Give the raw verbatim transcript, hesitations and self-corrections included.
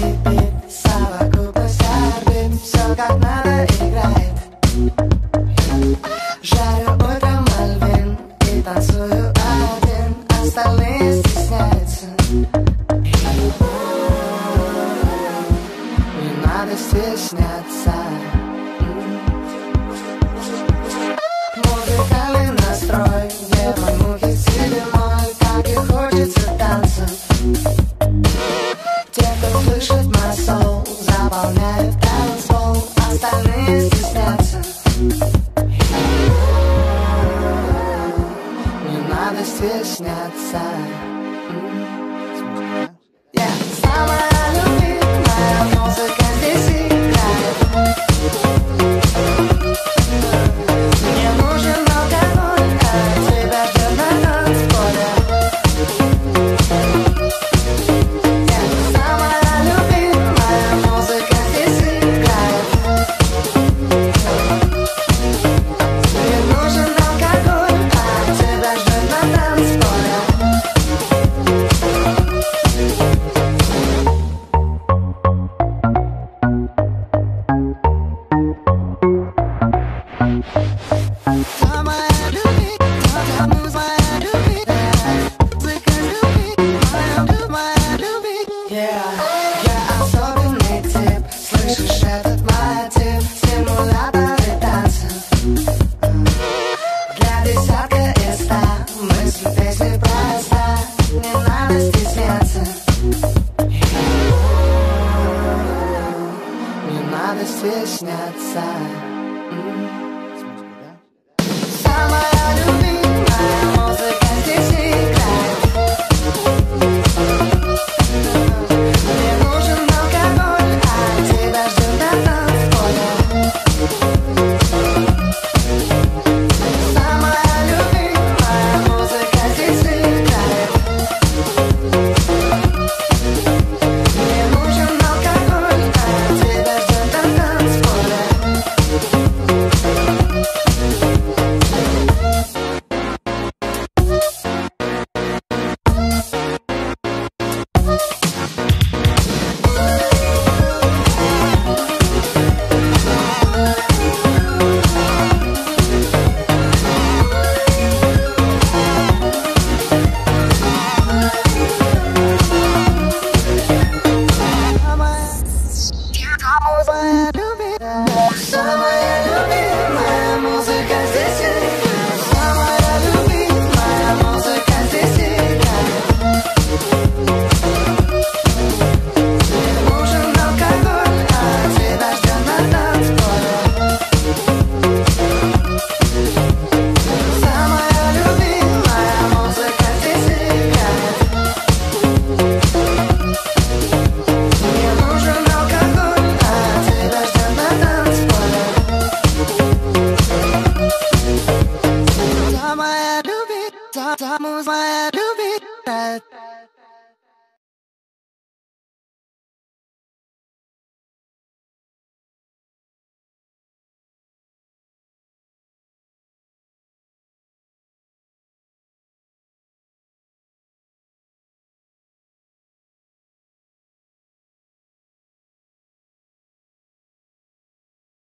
кипит, совокупность орбит, все как надо играет. Жарю утром мальвин и танцую один, остальные стесняются. Не надо стесняться. Музыкальный настрой, где мой муки тебе мой, так и хочется танца. Те, кто слышит мой соул, заполняют танцпол, остальные стеснятся. Не надо стесняться. Yeah. Самая любимая музыка здесь играет. Мне нужен алкоголь, а тебя ждет на танцполе. Yeah. Самая любимая музыка здесь играет. Мне нужен алкоголь, а тебя ждет на танцполе. Самая любимая музыка любит, моя любит. Yeah. Я особенный тип, слышишь этот мотив, стимуляторы танца. Для десятка из ста мысль песни проста, не надо стесняться. Не надо стесняться. Самая любимая музыка здесь играет. Мне нужен алкоголь, а тебя ждет на танцполе. Самая любимая музыка здесь играет. Мне нужен алкоголь, а тебя ждет на танцполе. Самая любимая музыка здесь играет. Самая любимая музыка здесь играет. Мне нужен алкоголь, а тебя ждет на танцполе. Самая любимая музыка здесь играет. Мне нужен алкоголь, а тебя ждет на танцполе. Самая любит, та, та музыка любит.